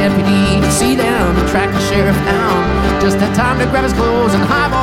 deputy to see them and track the sheriff down. Just had time to grab his clothes and highball